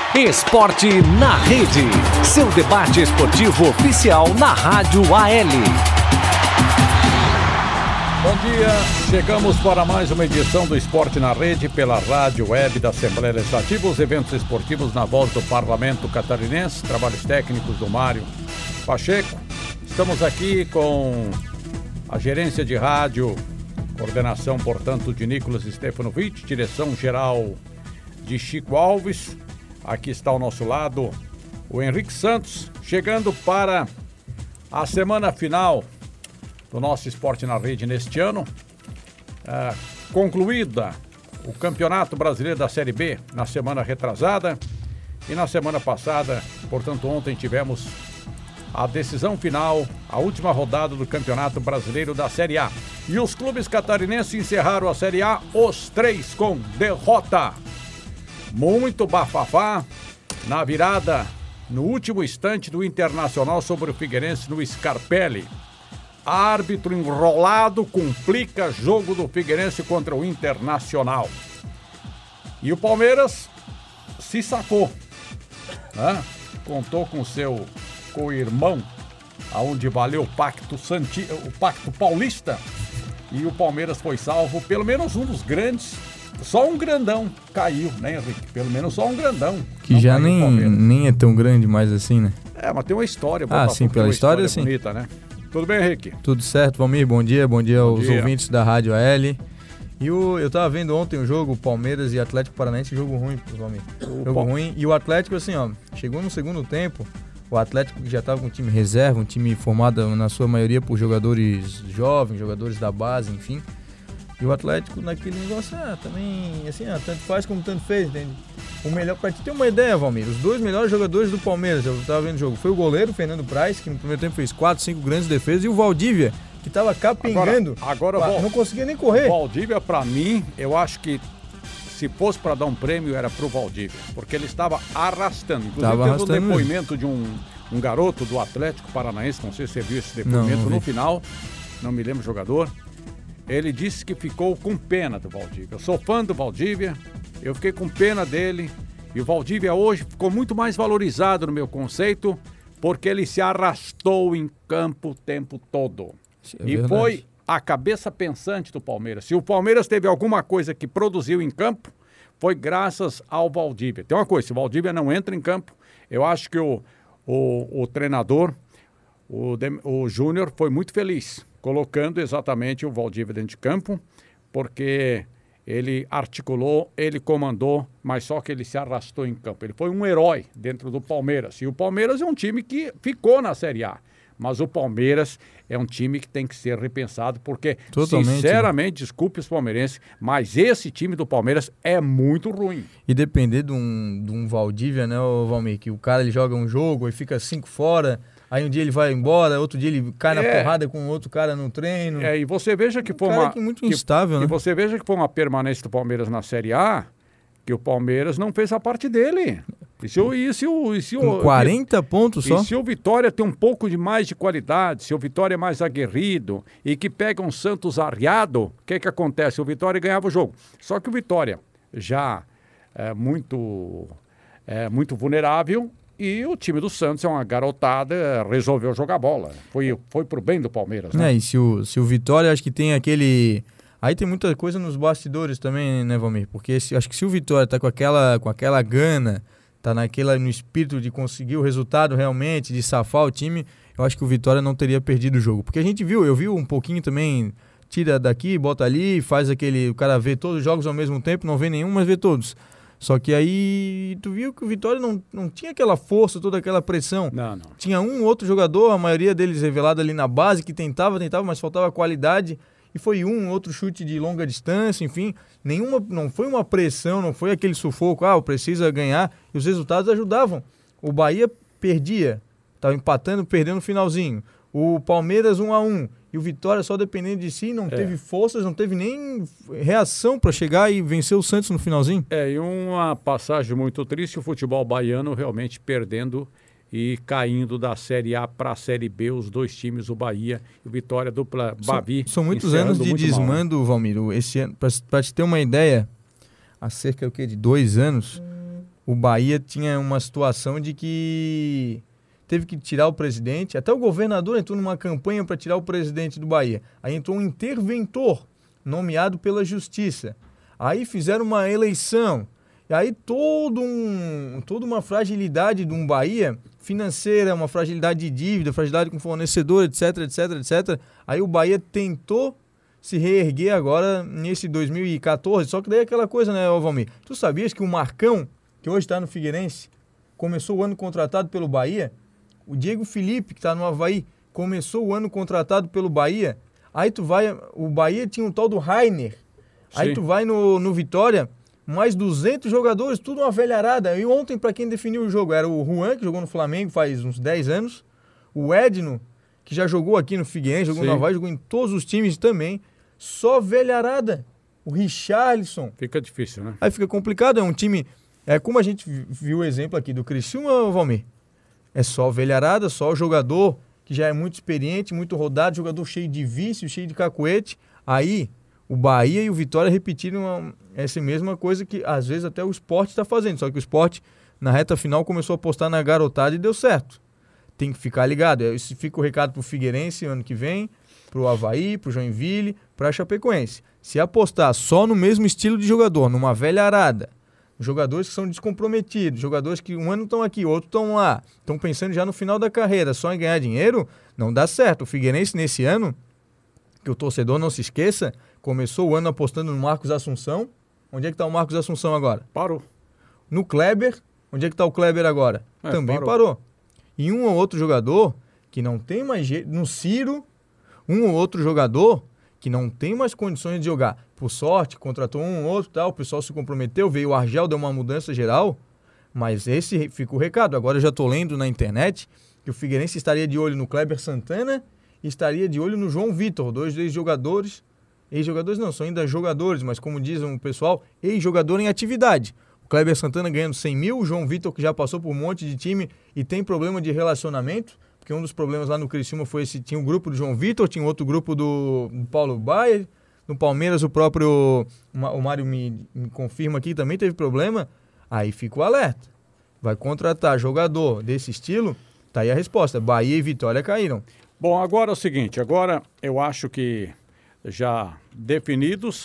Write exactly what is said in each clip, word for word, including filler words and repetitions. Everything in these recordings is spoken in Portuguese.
Esporte na Rede, seu debate esportivo oficial na Rádio A L. Bom dia, chegamos para mais uma edição do Esporte na Rede pela Rádio Web da Assembleia Legislativa, os eventos esportivos na voz do Parlamento Catarinense, trabalhos técnicos do Mário Pacheco. Estamos aqui com a gerência de rádio, coordenação, portanto, de Nicolas Stefanovic, direção geral de Chico Alves. Aqui está ao nosso lado o Henrique Santos, chegando para a semana final do nosso Esporte na Rede neste ano. É, concluída o Campeonato Brasileiro da Série B na semana retrasada e na semana passada, portanto ontem tivemos a decisão final, a última rodada do Campeonato Brasileiro da Série A. E os clubes catarinenses encerraram a Série A, os três com derrota. Muito bafafá na virada no último instante do Internacional sobre o Figueirense no Scarpelli. Árbitro enrolado complica jogo do Figueirense contra o Internacional. E o Palmeiras se sacou, né? Contou com seu co-irmão, aonde valeu o pacto, Santi... o pacto paulista, e o Palmeiras foi salvo, pelo menos um dos grandes. Só um grandão caiu, né, Henrique? Pelo menos só um grandão. Que já nem, nem é tão grande mais assim, né? É, mas tem uma história. Ah, sim, pela história, sim. Bonita, né? Tudo bem, Henrique? Tudo certo, Valmir, bom dia. Bom dia bom aos dia. ouvintes da Rádio A L. E o, eu tava vendo ontem o jogo, Palmeiras e Atlético Paranaense, jogo ruim, Valmir. O jogo Pal... ruim. E o Atlético, assim, ó, chegou no segundo tempo, o Atlético já tava com um time reserva, um time formado na sua maioria por jogadores jovens, jogadores da base, enfim. E o Atlético naquele negócio, ah, também, assim, ah, tanto faz como tanto fez, entende? O melhor, pra te ter uma ideia, Valmir, os dois melhores jogadores do Palmeiras, eu tava vendo o jogo, foi o goleiro, Fernando Praz, que no primeiro tempo fez quatro, cinco grandes defesas, e o Valdívia, que tava capengando, agora, agora pra, não conseguia nem correr. O Valdívia, pra mim, eu acho que se fosse pra dar um prêmio, era pro Valdívia, porque ele estava arrastando. Inclusive, tava teve arrastando um depoimento mesmo de um, um garoto do Atlético Paranaense, não sei se você viu esse depoimento não, não no final, não me lembro o jogador. Ele disse que ficou com pena do Valdívia. Eu sou fã do Valdívia, eu fiquei com pena dele. E o Valdívia hoje ficou muito mais valorizado no meu conceito, porque ele se arrastou em campo o tempo todo. É e verdade. Foi a cabeça pensante do Palmeiras. Se o Palmeiras teve alguma coisa que produziu em campo, foi graças ao Valdívia. Tem uma coisa, se o Valdívia não entra em campo, eu acho que o, o, o treinador, o, o Júnior, foi muito feliz, colocando exatamente o Valdívia dentro de campo, porque ele articulou, ele comandou, mas só que ele se arrastou em campo. Ele foi um herói dentro do Palmeiras. E o Palmeiras é um time que ficou na Série A. Mas o Palmeiras é um time que tem que ser repensado, porque, totalmente, sinceramente, né? Desculpe os palmeirenses, mas esse time do Palmeiras é muito ruim. E depender de um, de um Valdívia, né, Valmir, que o cara ele joga um jogo e fica cinco fora... Aí um dia ele vai embora, outro dia ele cai na é. porrada com outro cara no treino. É, e você veja que um foi uma... Que muito instável, que, né? E você veja que foi uma permanência do Palmeiras na Série A, que o Palmeiras não fez a parte dele. E se o... E se o, e se o com quarenta e, pontos só? E se o Vitória tem um pouco de mais de qualidade, se o Vitória é mais aguerrido e que pega um Santos arriado, o que que acontece? O Vitória ganhava o jogo. Só que o Vitória já é muito, é, muito vulnerável. E o time do Santos é uma garotada, resolveu jogar bola. Foi, foi pro bem do Palmeiras, né? É, e se o, se o Vitória, acho que tem aquele... Aí tem muita coisa nos bastidores também, né, Valmir? Porque se, acho que se o Vitória tá com aquela, com aquela gana, tá naquela, no espírito de conseguir o resultado realmente, de safar o time, eu acho que o Vitória não teria perdido o jogo. Porque a gente viu, eu vi um pouquinho também, tira daqui, bota ali, faz aquele... O cara vê todos os jogos ao mesmo tempo, não vê nenhum, mas vê todos. Só que aí tu viu que o Vitória não, não tinha aquela força, toda aquela pressão. Não, não. Tinha um outro jogador, a maioria deles revelado ali na base, que tentava, tentava, mas faltava qualidade. E foi um, outro chute de longa distância, enfim. Nenhuma, não foi uma pressão, não foi aquele sufoco, ah, precisa ganhar. E os resultados ajudavam. O Bahia perdia, estava empatando, perdendo no finalzinho. O Palmeiras um a um. E o Vitória só dependendo de si, não é. teve forças, não teve nem reação para chegar e vencer o Santos no finalzinho. É, e uma passagem muito triste, o futebol baiano realmente perdendo e caindo da Série A para a Série B, os dois times, o Bahia e o Vitória dupla Bavi. São, são muitos anos de desmando, mal, né? Valmir. Esse ano, para te ter uma ideia, há cerca o quê, de dois anos, o Bahia tinha uma situação de que teve que tirar o presidente, até o governador entrou numa campanha para tirar o presidente do Bahia. Aí entrou um interventor nomeado pela Justiça. Aí fizeram uma eleição. E aí todo um, toda uma fragilidade de um Bahia financeira, uma fragilidade de dívida, fragilidade com fornecedor, etc, etc, etcétera. Aí o Bahia tentou se reerguer agora nesse dois mil e quatorze, só que daí é aquela coisa, né, Valmir? Tu sabias que o Marcão, que hoje está no Figueirense, começou o ano contratado pelo Bahia? O Diego Felipe, que está no Avaí, começou o ano contratado pelo Bahia. Aí tu vai, o Bahia tinha um tal do Rainer. Aí Sim. tu vai no, no Vitória, mais duzentos jogadores, tudo uma velharada. E ontem, para quem definiu o jogo, era o Juan, que jogou no Flamengo faz uns dez anos, o Edno, que já jogou aqui no Figueirense, jogou Sim. no Avaí, jogou em todos os times também. Só velharada. O Richarlison. Fica difícil, né? Aí fica complicado, é um time... É como a gente viu o exemplo aqui do Criciúma, Valmir. É só velharada, só jogador que já é muito experiente, muito rodado, jogador cheio de vício, cheio de cacuete. Aí, o Bahia e o Vitória repetiram uma, essa mesma coisa que, às vezes, até o Sport está fazendo. Só que o Sport, na reta final, começou a apostar na garotada e deu certo. Tem que ficar ligado. Esse fica o recado pro Figueirense ano que vem, pro Avaí, pro Joinville, pra Chapecoense. Se apostar só no mesmo estilo de jogador, numa velha arada, jogadores que são descomprometidos, jogadores que um ano estão aqui, outro estão lá, estão pensando já no final da carreira, só em ganhar dinheiro, não dá certo. O Figueirense nesse ano, que o torcedor não se esqueça, começou o ano apostando no Marcos Assunção. Onde é que está o Marcos Assunção agora? Parou. No Kleber, onde é que está o Kleber agora? É, Também parou. parou. E um ou outro jogador que não tem mais jeito, no Ciro, um ou outro jogador que não tem mais condições de jogar. Por sorte, contratou um ou outro, tal, o pessoal se comprometeu, veio o Argel, deu uma mudança geral, mas esse fica o recado. Agora eu já estou lendo na internet que o Figueirense estaria de olho no Kleber Santana e estaria de olho no João Vitor, dois ex-jogadores, ex-jogadores não, são ainda jogadores, mas como diz o pessoal, ex-jogador em atividade. O Kleber Santana ganhando cem mil, o João Vitor que já passou por um monte de time e tem problema de relacionamento, porque um dos problemas lá no Criciúma foi esse, tinha um grupo do João Vitor, tinha outro grupo do, do Paulo Baier, no Palmeiras o próprio, o Mário me, me confirma aqui, também teve problema, aí fica o alerta. Vai contratar jogador desse estilo, tá aí a resposta, Bahia e Vitória caíram. Bom, agora é o seguinte, agora eu acho que já definidos,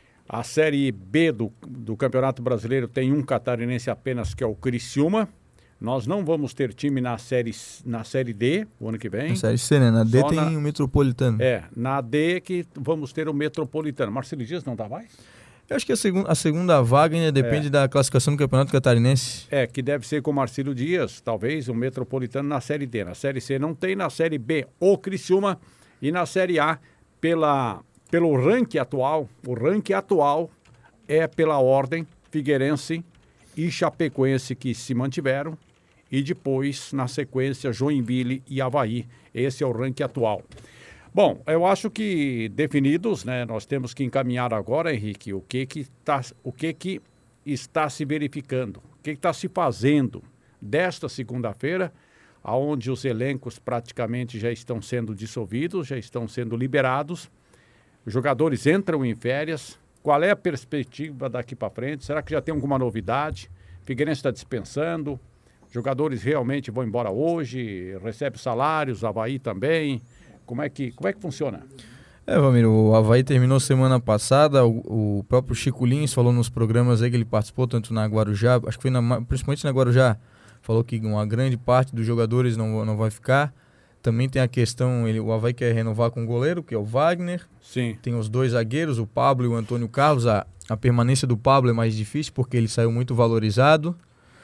a Série B do, do Campeonato Brasileiro tem um catarinense apenas, que é o Criciúma. Nós não vamos ter time na série, na série D o ano que vem. Na série C, né? Na D Só tem na, o Metropolitano. É, na D que vamos ter o Metropolitano. Marcelo Dias não tá mais? Eu acho que a, seg- a segunda vaga ainda depende é. da classificação do Campeonato Catarinense. É, que deve ser com o Marcelo Dias, talvez o Metropolitano na série D. Na série C não tem, na série B o Criciúma e na série A, pela, pelo ranking atual, o ranking atual é pela ordem Figueirense e Chapecoense que se mantiveram. E depois, na sequência, Joinville e Avaí. Esse é o ranking atual. Bom, eu acho que definidos, né, nós temos que encaminhar agora, Henrique, o que que, tá, o que, que está se verificando, o que está se fazendo desta segunda-feira, onde os elencos praticamente já estão sendo dissolvidos, já estão sendo liberados, os jogadores entram em férias. Qual é a perspectiva daqui para frente? Será que já tem alguma novidade? Figueirense está dispensando? Jogadores realmente vão embora hoje, recebe salários, Avaí também. Como é que, como é que funciona? É, Valmir, o Avaí terminou semana passada, o, o próprio Chico Lins falou nos programas aí que ele participou, tanto na Guarujá, acho que foi na, principalmente na Guarujá, falou que uma grande parte dos jogadores não, não vai ficar. Também tem a questão, ele, o Avaí quer renovar com o goleiro, que é o Wagner. Sim. Tem os dois zagueiros, o Pablo e o Antônio Carlos. A, a permanência do Pablo é mais difícil porque ele saiu muito valorizado.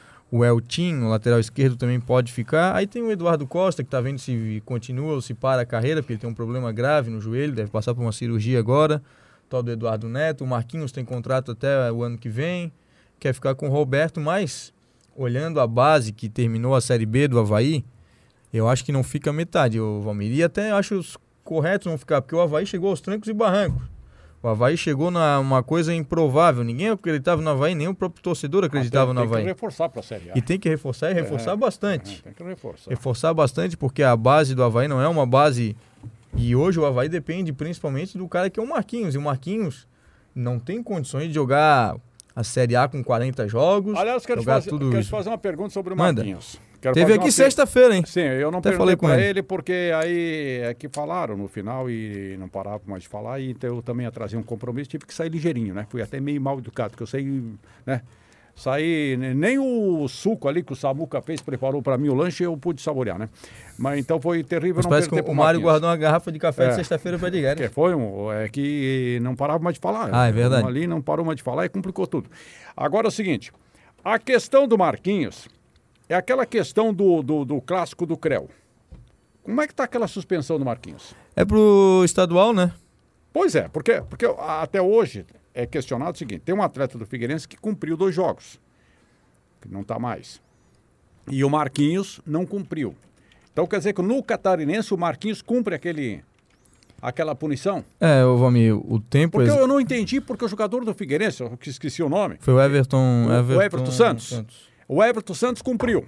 O Eltinho, o lateral esquerdo, também pode ficar. Aí tem o Eduardo Costa, que está vendo se continua ou se para a carreira, porque ele tem um problema grave no joelho, deve passar por uma cirurgia agora. O tal do Eduardo Neto. O Marquinhos tem contrato até o ano que vem, quer ficar com o Roberto, mas olhando a base que terminou a Série B do Avaí, eu acho que não fica metade, o Valmir. E até acho os corretos não ficar, porque o Avaí chegou aos trancos e barrancos. O Avaí chegou numa coisa improvável. Ninguém acreditava no Avaí, nem o próprio torcedor acreditava ah, tem, no Avaí. Tem que reforçar para a Série A. E tem que reforçar e reforçar é, bastante. É, tem que reforçar. Reforçar bastante, porque a base do Avaí não é uma base... E hoje o Avaí depende principalmente do cara que é o Marquinhos. E o Marquinhos não tem condições de jogar a Série A com quarenta jogos. Aliás, quero, te fazer, tudo quero te fazer uma pergunta sobre o Manda. Marquinhos. Quero Teve aqui sexta-feira, hein? Sim, eu não Até perguntei falei com para ele. ele porque aí é que falaram no final e não parava mais de falar, e então eu também ia trazer um compromisso, tive que sair ligeirinho, né? Fui até meio mal educado, porque eu saí, né? Saí, nem o suco ali que o Samuca fez, preparou para mim o lanche, eu pude saborear, né? Mas então foi terrível. Mas não parece que perder o pro Mário Marquinhos. guardou uma garrafa de café É. de sexta-feira para ligar, né? Que foi um, é que não parava mais de falar. Ah, é verdade. Um ali não parou mais de falar e complicou tudo. Agora é o seguinte, a questão do Marquinhos é aquela questão do, do, do clássico do Creu. Como é que está aquela suspensão do Marquinhos? É pro estadual, né? Pois é, porque, porque até hoje é questionado o seguinte, tem um atleta do Figueirense que cumpriu dois jogos, que não está mais. E o Marquinhos não cumpriu. Então quer dizer que no Catarinense o Marquinhos cumpre aquele, aquela punição? É, ô Valmir, o tempo... Porque ex- eu não entendi porque o jogador do Figueirense, eu que esqueci o nome, Foi o Everton... O- o Everton, Everton Santos. o Everton Santos cumpriu.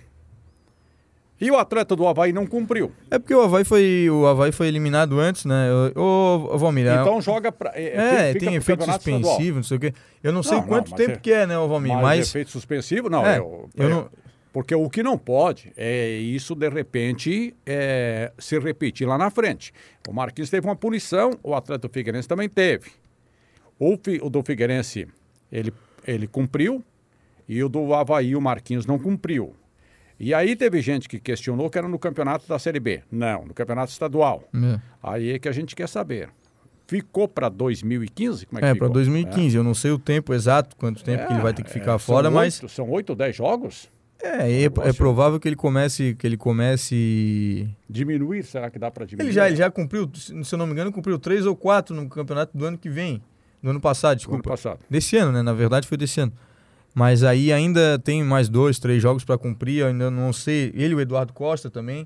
E o atleta do Avaí não cumpriu. É porque o Avaí foi, o Avaí foi eliminado antes, né? Ô, ô Valmir... é- Então joga para. É, tem efeito suspensivo, não sei o quê. Eu não sei Não, não, quanto mas tempo é- que é, né, ô Valmir? Mas, Mas... efeito suspensivo, não. É, eu, eu é, não- Porque o que não pode é isso, de repente, é, se repetir lá na frente. O Marquinhos teve uma punição, o atleta do Figueirense também teve. O, fi- o do Figueirense, ele, ele cumpriu, e o do Avaí, o Marquinhos, não cumpriu. E aí teve gente que questionou que era no campeonato da Série B. Não, no campeonato estadual. É. Aí é que a gente quer saber. Ficou para dois mil e quinze? Como é que É, ficou? para dois mil e quinze. Eu não sei o tempo exato, quanto tempo que ele vai ter que ficar fora, são mas... oito, são oito ou dez jogos? É, é, é provável que ele comece, que ele comece... Diminuir, será que dá para diminuir? Ele já, ele já cumpriu, se eu não me engano, cumpriu três ou quatro no campeonato do ano que vem. Do ano passado, Do ano desculpa. passado. Desse ano, né? Na verdade foi desse ano. Mas aí ainda tem mais dois, três jogos para cumprir. Eu ainda não sei. Ele e o Eduardo Costa também.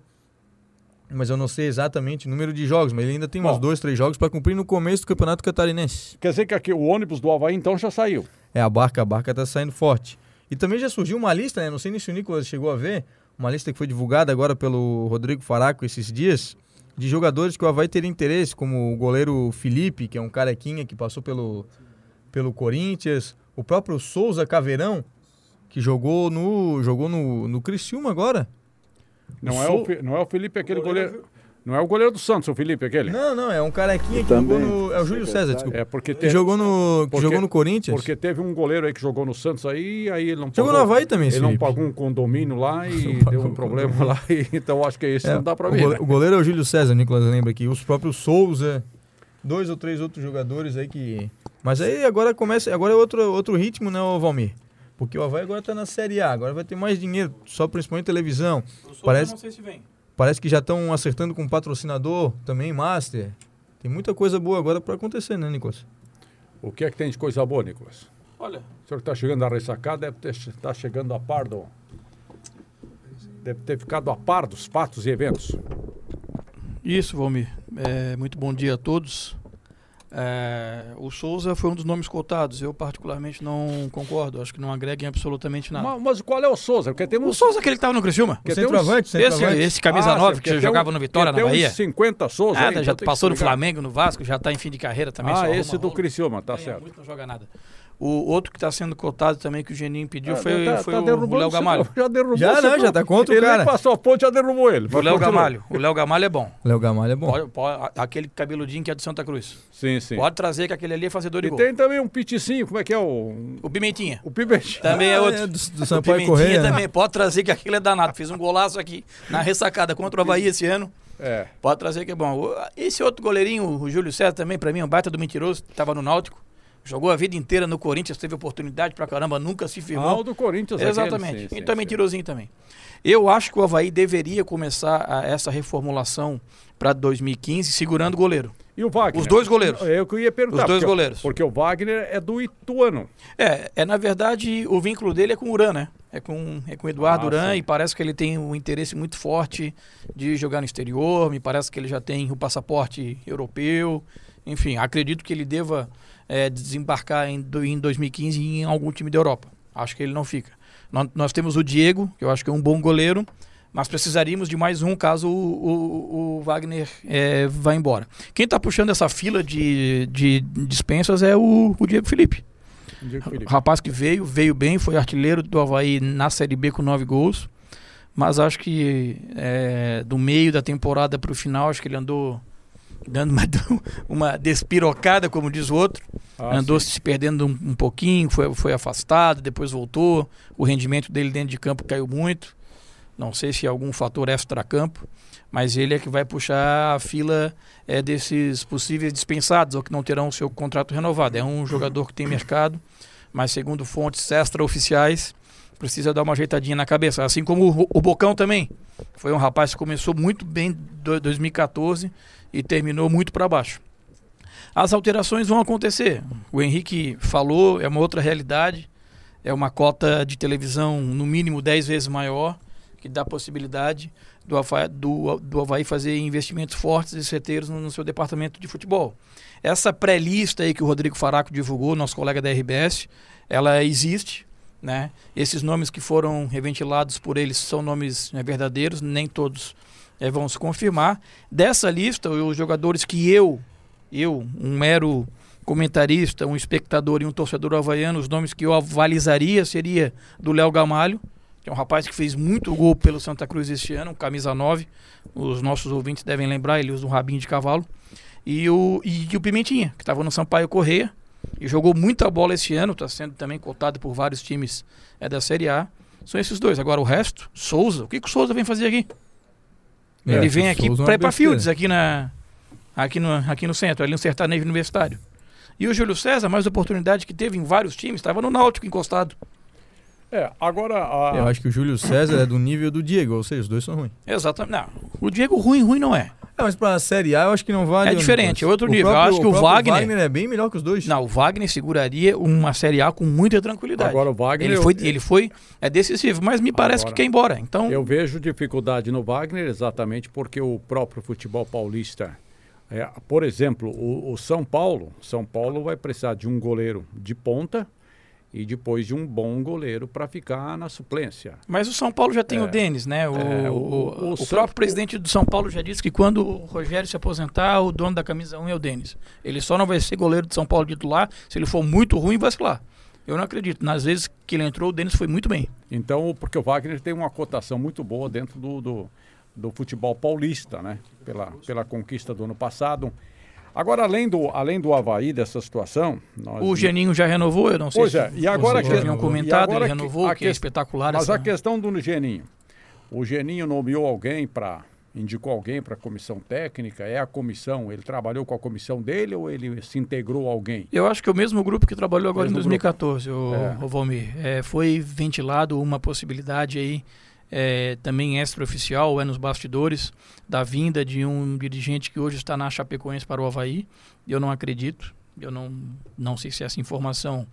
Mas eu não sei exatamente o número de jogos. Mas ele ainda tem Bom. uns dois, três jogos para cumprir no começo do Campeonato Catarinense. Quer dizer que aqui o ônibus do Avaí então já saiu. É, a barca, a barca tá saindo forte. E também já surgiu uma lista, né? Não sei nem se o Nicolas chegou a ver. Uma lista que foi divulgada agora pelo Rodrigo Faraco esses dias. De jogadores que o Avaí teria interesse. Como o goleiro Felipe, que é um carequinha que passou pelo, pelo Corinthians. O próprio Souza Caveirão, que jogou no, jogou no, no Criciúma agora. Não, O é, Sou- o, Fi- não é o Felipe aquele goleiro. Não é o goleiro do Santos, o Felipe aquele. Não, não, é um carequinha que também, jogou no... É o Júlio César, desculpa. É porque Que teve, jogou no, que porque- jogou no Corinthians. porque teve um goleiro aí que jogou no Santos aí, aí ele não Jogou pagou. no Avaí também, Ele esse não Felipe. pagou um condomínio lá e Não deu pagou um um problema lá. E, então acho que esse É, não dá pra o ver. gole- né? O goleiro é o Júlio César, Nicolas lembra aqui. Os próprios Souza, dois ou três outros jogadores aí que... Mas aí agora começa... Agora é outro, outro ritmo, né, ô Valmir? Porque o Avaí agora tá na Série A, agora vai ter mais dinheiro, só principalmente televisão. Parece, não sei se vem. parece que já estão acertando com o patrocinador também, Master. Tem muita coisa boa agora para acontecer, né, Nicolas? O que é que tem de coisa boa, Nicolas? Olha, O senhor que está chegando a ressacar deve estar tá chegando a par do... Deve ter ficado a par dos fatos e eventos. isso, Valmir. É, muito bom dia a todos. É, o Souza foi um dos nomes cotados. Eu, particularmente, não concordo. Acho que não agrega em absolutamente nada. Mas, mas qual é o Souza? Porque tem O uns... Souza, aquele que estava no Criciúma. Porque O tem uns- centroavante, Esse, centroavante. esse camisa Ah, nove porque que tem jogava um- no Vitória, porque na tem Bahia. uns cinquenta Souza Nada, aí, já então tem que passou no explicar. Flamengo, no Vasco, já está em fim de carreira também. só Ah, arruma esse do rolo. Criciúma, tá Ganha certo. muito, não joga nada. O outro que está sendo cotado também, que o Geninho pediu, Ah, foi, tá- foi tá o- o derrubando Léo você, Gamalho. Já derrubou Já, você, não, já tá contra o ele cara. nem passou a ponte, já derrubou ele. O Mas Léo continua. Gamalho. O Léo Gamalho é bom. Léo Gamalho é bom. Pode- pode- aquele cabeludinho que é do Santa Cruz. Sim, sim. Pode trazer que aquele ali é fazedor de E gol. tem também um piticinho, como é que é o... O Pimentinha. O Pimentinho. Também é Ah, outro. é do, do O Sampaio Pimentinha Correia. né? também. Pode trazer que aquilo é danado. Fez um golaço aqui na ressacada contra o Avaí esse ano. É. Pode trazer que é bom. O- Esse outro goleirinho, o Júlio César, também, pra mim, é um baita do mentiroso. Tava no Náutico. Jogou a vida inteira no Corinthians, teve oportunidade pra caramba, nunca se firmou. Ah, o do Corinthians. Exatamente. aquele, sim, sim, então é sim. mentirosinho também. Eu acho que o Avaí deveria começar a- essa reformulação para dois mil e quinze segurando o goleiro. E o Wagner? Os dois goleiros. É o que eu ia perguntar. Os dois porque- goleiros. Porque o Wagner é do Ituano. É, é, na verdade, o vínculo dele é com o Uran, né? É com, é com o Eduardo Ah, Uran sim. e parece que ele tem um interesse muito forte de jogar no exterior, me parece que ele já tem o passaporte europeu, enfim, acredito que ele deva é, desembarcar em, do- em dois mil e quinze em algum time da Europa. Acho que ele não fica. Nós, nós temos o Diego, que eu acho que é um bom goleiro, mas precisaríamos de mais um caso o, o- o Wagner é, vá embora. Quem está puxando essa fila de, de dispensas é o, o Diego Felipe. rapaz que veio, veio bem, foi artilheiro do Avaí na Série B com nove gols, mas acho que é, do meio da temporada para o final, acho que ele andou dando uma, uma despirocada, como diz o outro, ah, andou sim. se perdendo um, um pouquinho, foi, foi afastado, depois voltou, o rendimento dele dentro de campo caiu muito, não sei se é algum fator extra-campo, mas ele é que vai puxar a fila é, desses possíveis dispensados ou que não terão o seu contrato renovado. É um jogador que tem mercado, mas segundo fontes extra-oficiais, precisa dar uma ajeitadinha na cabeça. Assim como o, o Bocão também. Foi um rapaz que começou muito bem em dois mil e catorze e terminou muito para baixo. As alterações vão acontecer. O Henrique falou, é uma outra realidade. É uma cota de televisão no mínimo dez vezes maior, que dá a possibilidade do Avaí, do, do Avaí fazer investimentos fortes e certeiros no, no seu departamento de futebol. Essa pré-lista aí que o Rodrigo Faraco divulgou, nosso colega da R B S, ela existe, né? Esses nomes que foram reventilados por eles são nomes né, verdadeiros, nem todos é, vão se confirmar. Dessa lista, os jogadores que eu, eu, um mero comentarista, um espectador e um torcedor havaiano, os nomes que eu avalizaria seria do Léo Gamalho, que é um rapaz que fez muito gol pelo Santa Cruz este ano, camisa nove, os nossos ouvintes devem lembrar, ele usa um rabinho de cavalo, e o, e, e o Pimentinha, que estava no Sampaio Corrêa, e jogou muita bola esse ano, está sendo também cotado por vários times é, da Série A, são esses dois. Agora o resto, Souza, o que, que o Souza vem fazer aqui? É, ele vem aqui para Fields, aqui, na, aqui, no, aqui no centro, ali no Sertanejo Universitário. E o Júlio César, mais oportunidade que teve em vários times, estava no Náutico encostado. É, agora... A... Eu acho que o Júlio César é do nível do Diego, ou seja, os dois são ruins. Exatamente. Não, o Diego ruim, ruim não é. É, mas pra Série A eu acho que não vale... É diferente, é outro o nível. Próprio, eu acho que o, o Wagner... Wagner é bem melhor que os dois. Não, o Wagner seguraria uma Série A com muita tranquilidade. Agora o Wagner... Ele foi, ele foi é decisivo, mas me parece agora, que quer ir embora. Então... Eu vejo dificuldade no Wagner exatamente porque o próprio futebol paulista... É, por exemplo, o, o São Paulo, São Paulo vai precisar de um goleiro de ponta e depois de um bom goleiro para ficar na suplência. Mas o São Paulo já tem é, o Denis, né? O, é, o, o, o, o próprio São... presidente do São Paulo já disse que quando o Rogério se aposentar, o dono da camisa um é o Denis. Ele só não vai ser goleiro de São Paulo titular se ele for muito ruim e vacilar. Eu não acredito. Nas vezes que ele entrou, o Denis foi muito bem. Então, porque o Wagner tem uma cotação muito boa dentro do... do... do futebol paulista, né? Pela, pela conquista do ano passado. Agora, além do, além do Avaí, dessa situação... Nós... O Geninho já renovou, eu não sei pois se é, e agora vocês que... tinham comentado, ele renovou, que, que é espetacular. Mas essa... a questão do Geninho. O Geninho nomeou alguém para... Indicou alguém para a comissão técnica? É a comissão? Ele trabalhou com a comissão dele ou ele se integrou a alguém? Eu acho que é o mesmo grupo que trabalhou agora mesmo em dois mil e catorze, o, é. o Valmir. É, foi ventilado uma possibilidade aí, É, também extraoficial, é nos bastidores, da vinda de um dirigente que hoje está na Chapecoense para o Avaí. Eu não acredito, eu não, não sei se essa informação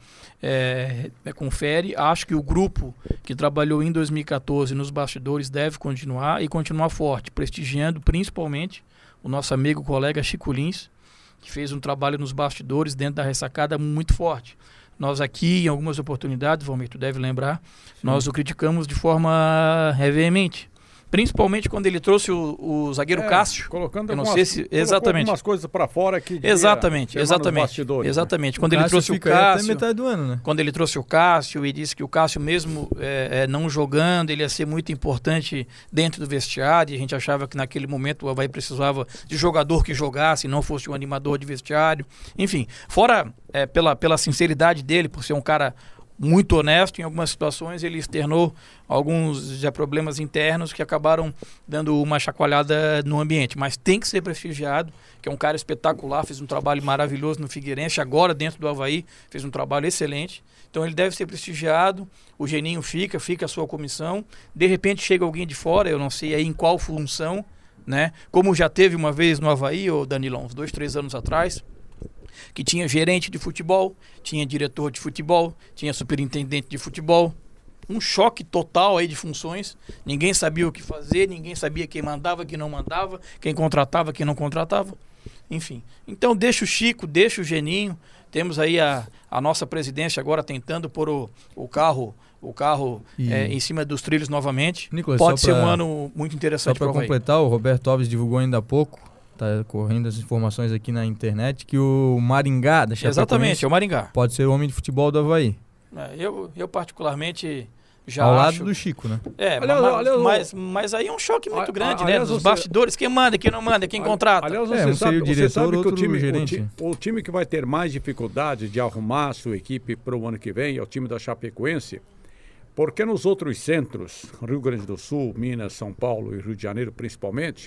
é, é, confere. Acho que o grupo que trabalhou em dois mil e catorze nos bastidores deve continuar e continuar forte, prestigiando principalmente o nosso amigo colega Chico Lins, que fez um trabalho nos bastidores dentro da ressacada muito forte. Nós aqui, em algumas oportunidades, Valmir, tu deve lembrar, Sim. nós o criticamos de forma veemente. Principalmente quando ele trouxe o, o zagueiro é, Cássio. Colocando eu não algumas, sei se exatamente algumas coisas para fora que exatamente, exatamente, exatamente. Né? Quando ele trouxe o Cássio, até metade do ano, né? Quando ele trouxe o Cássio e disse que o Cássio mesmo é, é, não jogando, ele ia ser muito importante dentro do vestiário. E a gente achava que naquele momento o Avaí precisava de jogador que jogasse, não fosse um animador de vestiário. Enfim, fora é, pela pela sinceridade dele, por ser um cara muito honesto, em algumas situações ele externou alguns já problemas internos que acabaram dando uma chacoalhada no ambiente, mas tem que ser prestigiado, que é um cara espetacular, fez um trabalho maravilhoso no Figueirense, agora dentro do Avaí fez um trabalho excelente, então ele deve ser prestigiado. O Geninho fica, fica a sua comissão, de repente chega alguém de fora, eu não sei aí em qual função, né? Como já teve uma vez no Avaí, ô Danilão, uns dois, três anos atrás, que tinha gerente de futebol, tinha diretor de futebol, tinha superintendente de futebol. Um choque total aí de funções. Ninguém sabia o que fazer, ninguém sabia quem mandava, quem não mandava, quem contratava, quem não contratava. Enfim. Então deixa o Chico, deixa o Geninho. Temos aí a, a nossa presidência agora tentando pôr o, o carro, o carro e... é, em cima dos trilhos novamente. Nicolas, pode ser pra, um ano muito interessante. Só para completar, o Roberto Alves divulgou ainda há pouco. tá correndo as informações aqui na internet que o Maringá, da Chapecoense, exatamente, é o Maringá. Pode ser o homem de futebol do Avaí. É, eu, eu particularmente já Ao acho... lado do Chico, né? É, aliás, mas, aliás, mas, mas aí é um choque muito a, grande, a, né? aliás, Dos você, bastidores, quem manda, quem não manda, quem contrata. Aliás, é, você um sabe, seria o diretor, você sabe que outro o time, gerente. o, ti, o time que vai ter mais dificuldade de arrumar a sua equipe para o ano que vem é o time da Chapecoense, porque nos outros centros, Rio Grande do Sul, Minas, São Paulo e Rio de Janeiro principalmente,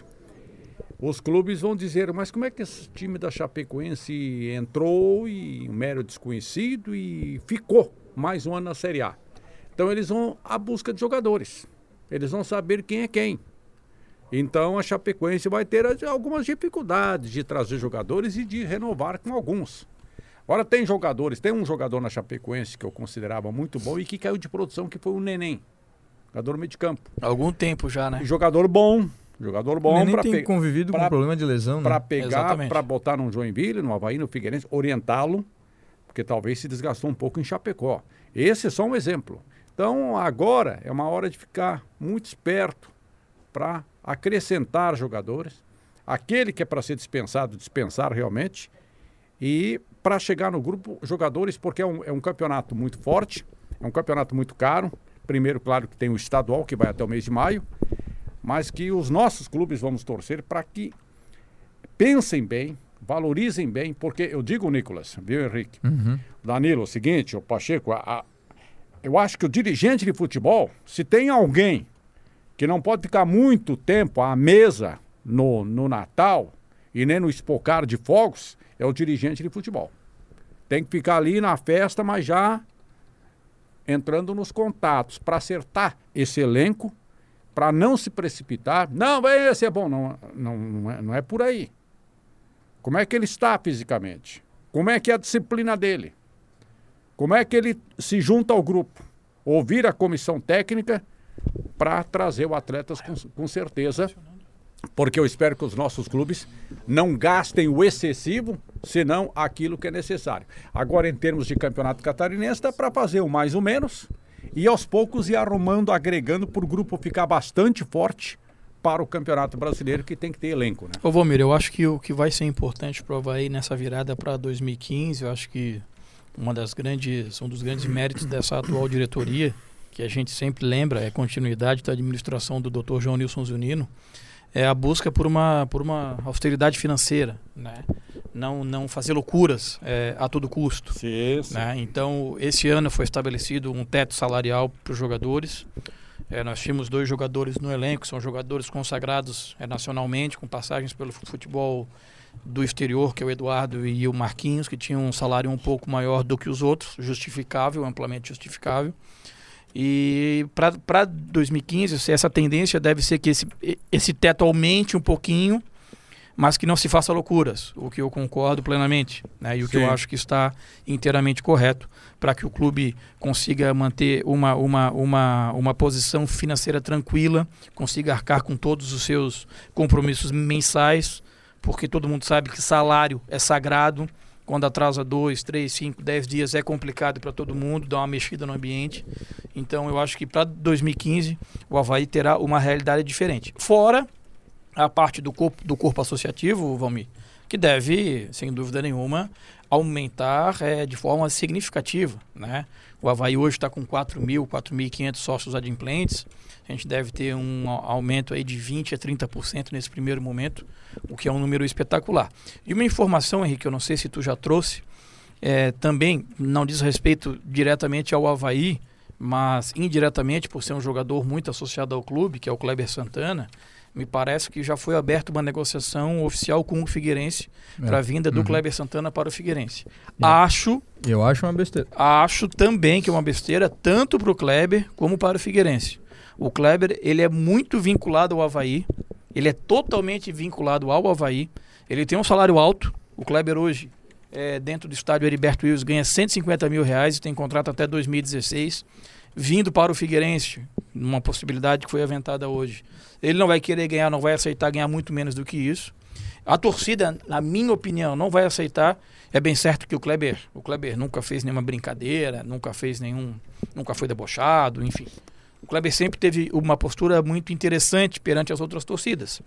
os clubes vão dizer, mas como é que esse time da Chapecoense entrou e um mero desconhecido e ficou mais um ano na Série A? Então eles vão à busca de jogadores. Eles vão saber quem é quem. Então a Chapecoense vai ter algumas dificuldades de trazer jogadores e de renovar com alguns. Agora tem jogadores, tem um jogador na Chapecoense que eu considerava muito bom e que caiu de produção, que foi o Neném, jogador meio de campo. Há algum tempo já, né? Jogador bom, jogador bom. O Neném pra tem pe... convivido pra... com problema de lesão, Para né? pegar, para botar no Joinville, no Avaí, no Figueirense, orientá-lo, porque talvez se desgastou um pouco em Chapecó. Esse é só um exemplo. Então agora é uma hora de ficar muito esperto para acrescentar jogadores. Aquele que é para ser dispensado, dispensar realmente. E para chegar no grupo, jogadores, porque é um, é um campeonato muito forte, é um campeonato muito caro. Primeiro, claro, que tem o estadual, que vai até o mês de maio, mas que os nossos clubes vamos torcer para que pensem bem, valorizem bem, porque eu digo, Nicolas, viu, Henrique? Uhum. Danilo, o seguinte, o Pacheco, a, a, eu acho que o dirigente de futebol, se tem alguém que não pode ficar muito tempo à mesa no, no Natal e nem no espocar de fogos, é o dirigente de futebol. Tem que ficar ali na festa, mas já entrando nos contatos para acertar esse elenco, para não se precipitar. Não, esse é bom. Não, não, não, é, não é por aí. Como é que ele está fisicamente? Como é que é a disciplina dele? Como é que ele se junta ao grupo? Ouvir a comissão técnica para trazer o atleta com, com certeza, porque eu espero que os nossos clubes não gastem o excessivo, senão aquilo que é necessário. Agora, em termos de campeonato catarinense, dá para fazer o mais ou menos e aos poucos ir arrumando, agregando para o grupo ficar bastante forte para o Campeonato Brasileiro, que tem que ter elenco, né? Ô, Valmir, eu acho que o que vai ser importante para o Avaí nessa virada para dois mil e quinze, eu acho que uma das grandes, um dos grandes méritos dessa atual diretoria, que a gente sempre lembra, é a continuidade da administração do doutor João Nilson Zunino, é a busca por uma, por uma austeridade financeira, né? Não, não fazer loucuras é, a todo custo. Sim, sim. Né? Então, esse ano foi estabelecido um teto salarial para os jogadores. É, nós tínhamos dois jogadores no elenco, são jogadores consagrados é, nacionalmente, com passagens pelo futebol do exterior, que é o Eduardo e o Marquinhos, que tinham um salário um pouco maior do que os outros, justificável, amplamente justificável. E para dois mil e quinze, essa tendência deve ser que esse, esse teto aumente um pouquinho, mas que não se faça loucuras, o que eu concordo plenamente, né? E o Sim. que eu acho que está inteiramente correto, para que o clube consiga manter uma, uma, uma, uma posição financeira tranquila, consiga arcar com todos os seus compromissos mensais, porque todo mundo sabe que salário é sagrado. Quando atrasa dois, três, cinco, dez dias é complicado para todo mundo, dá uma mexida no ambiente. Então eu acho que para dois mil e quinze o Avaí terá uma realidade diferente. Fora a parte do corpo, do corpo associativo, Valmir, que deve, sem dúvida nenhuma, aumentar é, de forma significativa, né? O Avaí hoje está com quatro mil, quatro mil e quinhentos sócios adimplentes. A gente deve ter um aumento aí de vinte a trinta por cento nesse primeiro momento, o que é um número espetacular. E uma informação, Henrique, eu não sei se tu já trouxe, é, também não diz respeito diretamente ao Avaí, mas indiretamente, por ser um jogador muito associado ao clube, que é o Kleber Santana, me parece que já foi aberta uma negociação oficial com o Figueirense é. para a vinda do uhum. Kleber Santana para o Figueirense. É. Acho... Eu acho uma besteira. Acho também que é uma besteira, tanto para o Kleber como para o Figueirense. O Kleber, ele é muito vinculado ao Avaí, ele é totalmente vinculado ao Avaí, ele tem um salário alto. O Kleber hoje, é, dentro do estádio Heriberto Wilson, ganha cento e cinquenta mil reais e tem contrato até dois mil e dezesseis, vindo para o Figueirense, uma possibilidade que foi aventada hoje. Ele não vai querer ganhar, não vai aceitar ganhar muito menos do que isso. A torcida, na minha opinião, não vai aceitar. É bem certo que o Kleber, o Kleber nunca fez nenhuma brincadeira, nunca fez nenhum, nunca foi debochado, enfim. O Kleber sempre teve uma postura muito interessante perante as outras torcidas.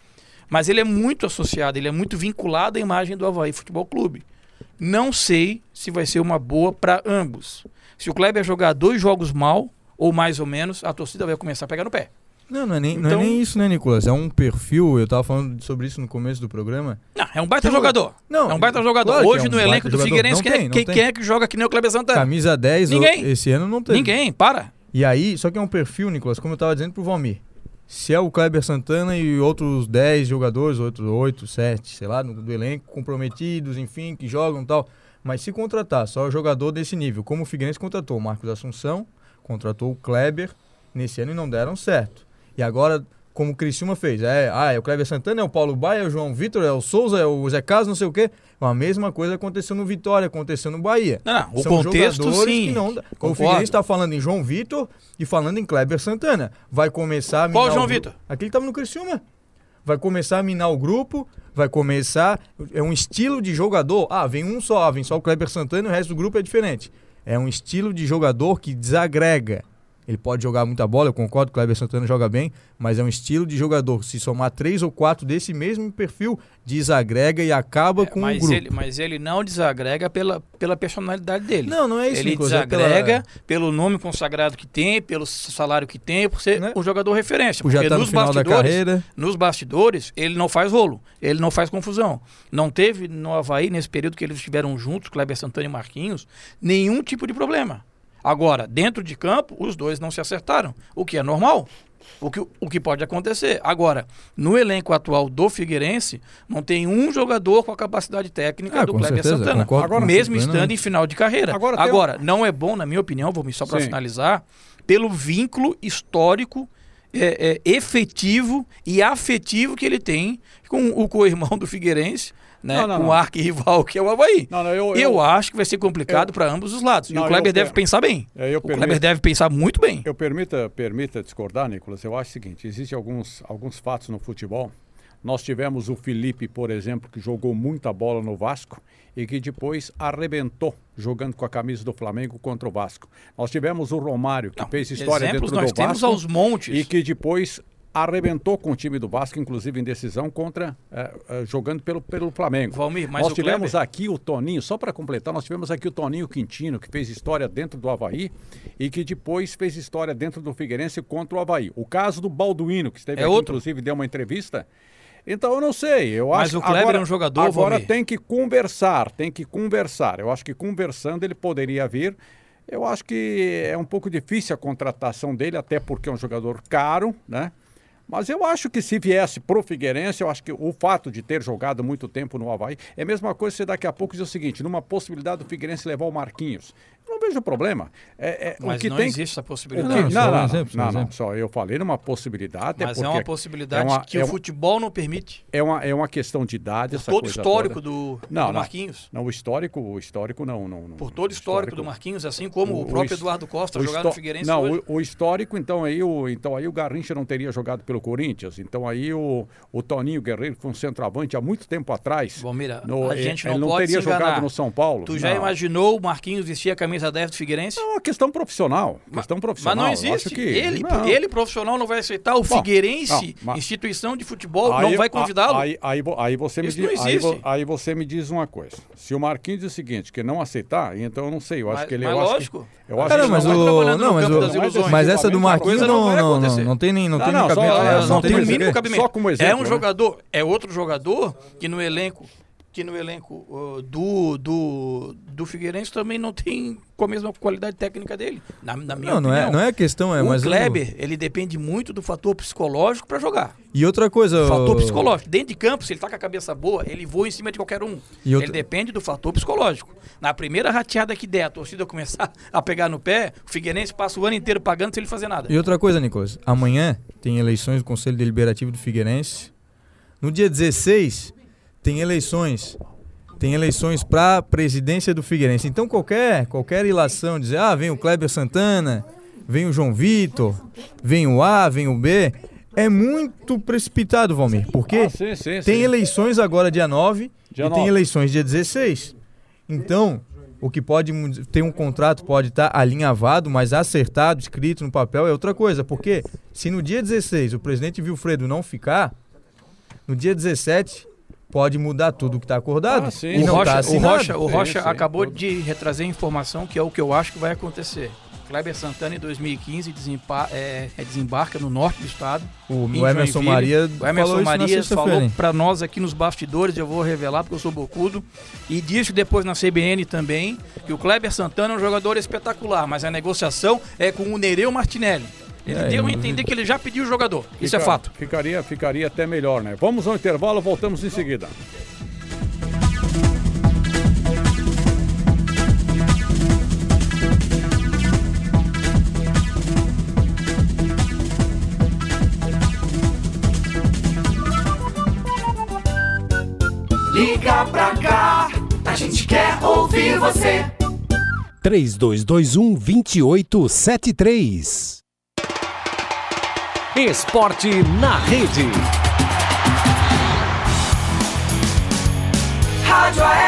mas ele é muito associado, ele é muito vinculado à imagem do Avaí Futebol Clube. Não sei se vai ser uma boa para ambos. Se o Kleber jogar dois jogos mal, ou mais ou menos, a torcida vai começar a pegar no pé. Não, não é, nem, então, não é nem isso, né, Nicolas? É um perfil, eu tava falando sobre isso no começo do programa. Não, é um baita jogador. Não, é um baita jogador. Claro Hoje é um no elenco do jogador. Figueirense, Não quem, tem, não quem, tem. quem é que joga que nem o Kleber Santana? Camisa dez, Ninguém. Esse ano não tem. Ninguém, para. E aí, só que é um perfil, Nicolas, como eu tava dizendo pro Valmir. Se é o Kleber Santana e outros dez jogadores, outros oito, sete, sei lá, do, do elenco, comprometidos, enfim, que jogam e tal. Mas se contratar só jogador desse nível, como o Figueirense contratou o Marcos Assunção, contratou o Kleber nesse ano e não deram certo. E agora, como o Criciúma fez, é, ah, é o Kleber Santana, é o Paulo Baia, é o João Vitor, é o Souza, é o Zé Carlos, não sei o quê. A mesma coisa aconteceu no Vitória, aconteceu no Bahia. Não, não, o São contexto, jogadores sim. que não dá. O Concordo. Figueirense está falando em João Vitor e falando em Kleber Santana. Vai começar a minar Qual o João gru- Vitor? Aquele que estava no Criciúma. Vai começar a minar o grupo, vai começar... É um estilo de jogador. Ah, vem um só, vem só o Kleber Santana e o resto do grupo é diferente. É um estilo de jogador que desagrega. Ele pode jogar muita bola, eu concordo que o Kleber Santana joga bem, mas é um estilo de jogador. Se somar três ou quatro desse mesmo perfil, desagrega e acaba É, com mas o grupo. Ele, mas ele não desagrega pela, pela personalidade dele. Não, não é isso, Ele Nicolas, é desagrega pela- pelo nome consagrado que tem, pelo salário que tem, por ser Né? um jogador referência. Por já Porque tá no nos final da bastidores, carreira. nos bastidores, ele não faz rolo, ele não faz confusão. Não teve no Avaí, nesse período que eles estiveram juntos, Kleber Santana e Marquinhos, nenhum tipo de problema. Agora, dentro de campo, os dois não se acertaram, o que é normal, o que, o que pode acontecer. Agora, no elenco atual do Figueirense, não tem um jogador com a capacidade técnica Ah, do com Kleber certeza, Santana, concordo Agora, mesmo com você, estando né? em final de carreira. Agora, Agora, tem um- não é bom, na minha opinião, vou me só para Sim. finalizar, pelo vínculo histórico, é, é, efetivo e afetivo que ele tem com o co-irmão do Figueirense, né, Não, não, com não. o arquirrival que é o Avaí. Não, não, eu, Eu, eu, acho que vai ser complicado para ambos os lados. Não, e o Kleber eu deve per- pensar bem. é, eu O Kleber permito- deve pensar muito bem. Eu permita, permita discordar, Nicolas. Eu acho o seguinte: existem alguns, alguns fatos no futebol. Nós tivemos o Felipe, por exemplo, que jogou muita bola no Vasco e que depois arrebentou jogando com a camisa do Flamengo contra o Vasco. Nós tivemos o Romário, que Não, fez história exemplos dentro nós do temos Vasco aos montes. e que depois arrebentou com o time do Vasco, inclusive em decisão contra eh, eh, jogando pelo, pelo Flamengo. Valmir, mas nós o tivemos Kleber- aqui o Toninho, só para completar, nós tivemos aqui o Toninho Quintino, que fez história dentro do Avaí e que depois fez história dentro do Figueirense contra o Avaí. O caso do Balduino, que esteve É aqui, outro. inclusive deu uma entrevista. Então eu não sei, eu Mas acho o Kleber agora, é um jogador, agora Valmir. tem que conversar, tem que conversar. Eu acho que conversando ele poderia vir. Eu acho que é um pouco difícil a contratação dele, até porque é um jogador caro, né? Mas eu acho que se viesse pro Figueirense, eu acho que o fato de ter jogado muito tempo no Avaí é a mesma coisa que você daqui a pouco dizer o seguinte, numa possibilidade do Figueirense levar o Marquinhos. Eu não vejo problema. É, é, Mas o que não tem... existe essa o que- possibilidade. Não, Não, só um não, não, exemplo, só um não, não, exemplo. só eu falei numa possibilidade. Mas é, é porque uma possibilidade é uma- que é o uma- futebol não permite. É uma, é uma questão de idade, essa Todo o coisa histórico toda. do, Não, do não. Marquinhos. Não, o histórico, o histórico não, não, não. Por todo o histórico do Marquinhos, assim como o, o próprio his- Eduardo Costa o jogar histó- no Figueirense Não, hoje. o, o histórico, então aí, o, então aí o Garrincha não teria jogado pelo Corinthians. Então aí o, o Toninho Guerreiro, que foi um centroavante há muito tempo atrás. Valmir, no- a gente ele não, não pode teria se enganar. jogado no São Paulo. Tu já Não. imaginou o Marquinhos vestir a camisa dez do Figueirense? É uma questão profissional. Questão profissional. Mas não Eu acho existe. que, ele, não. ele, profissional, não vai aceitar. O Figueirense, não, mas- instituição de futebol, Aí- não vai convidá-lo. Aí, aí, vo- aí você me Isso diz, não aí, vo- existe. aí você me diz uma coisa. Se o Marquinhos diz o seguinte, que não aceitar, então eu não sei. Eu acho Mas- que ele mas eu acho lógico. Que, eu acho Cara, que mas não vai o... trabalhando no Não, mas, campo o... das ilusões. mas essa do A Marquinhos coisa não, não vai não, não, acontecer. não tem nem, não Não, tem não, nem só- cabimento. é, não, só não tem tem o nem mínimo dizer. cabimento. Só como exemplo, é um né? jogador, é outro jogador que no elenco, que no elenco uh, do, do, do Figueirense também não tem com a mesma qualidade técnica dele, na, na minha Não, não opinião. é, não é a questão, é o mas... Kleber, ele depende muito do fator psicológico para jogar. E outra coisa... Fator o- psicológico. Dentro de campo, se ele tá com a cabeça boa, ele voa em cima de qualquer um. E outra- Ele depende do fator psicológico. Na primeira rateada que der, a torcida começar a pegar no pé, o Figueirense passa o ano inteiro pagando sem ele fazer nada. E outra coisa, Nicolas, amanhã tem eleições do Conselho Deliberativo do Figueirense. No dia dezesseis tem eleições, tem eleições para a presidência do Figueirense. Então qualquer qualquer ilação, dizer, ah, vem o Kleber Santana, vem o João Vitor, vem o A, vem o B, é muito precipitado, Valmir, porque Ah, sim, sim, tem sim. eleições agora dia nove Dia e tem nove. eleições dia dezesseis. Então, o que pode mu- ter um contrato pode estar alinhavado, mas acertado, escrito no papel é outra coisa. Porque se no dia dezesseis o presidente Vilfredo não ficar, no dia dezessete pode mudar tudo o que está acordado. Ah, sim. E O não Rocha, tá o assinado. Rocha, o Sim, Rocha sim, acabou tudo. de retrazer informação que é o que eu acho que vai acontecer. Kleber Santana em dois mil e quinze desempa- é, é, desembarca no norte do estado. O, em o Emerson Joinville. Maria O falou Emerson isso Maria na sexta-feira, falou hein? para nós aqui nos bastidores, eu vou revelar porque eu sou bocudo, e disse depois na C B N também que o Kleber Santana é um jogador espetacular, mas a negociação é com o Nereu Martinelli. Ele É, deu a eu- entender que ele já pediu o jogador. Isso é Fica- fato. Ficaria, ficaria até melhor, né? Vamos ao intervalo, voltamos em seguida. Liga pra cá, a gente quer ouvir você. três dois dois um, dois oito sete três. Esporte na Rede. Rádio A